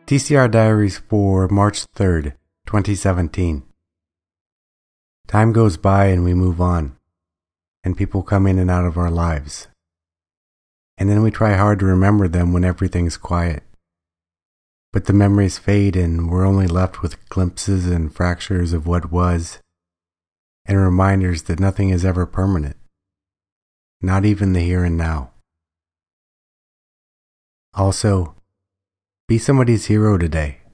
TCR Diaries for March 3rd, 2017. Time goes by and we move on, and people come in and out of our lives. And then we try hard to remember them when everything's quiet. But the memories fade and we're only left with glimpses and fractures of what was, and reminders that nothing is ever permanent, not even the here and now. Also, be somebody's hero today.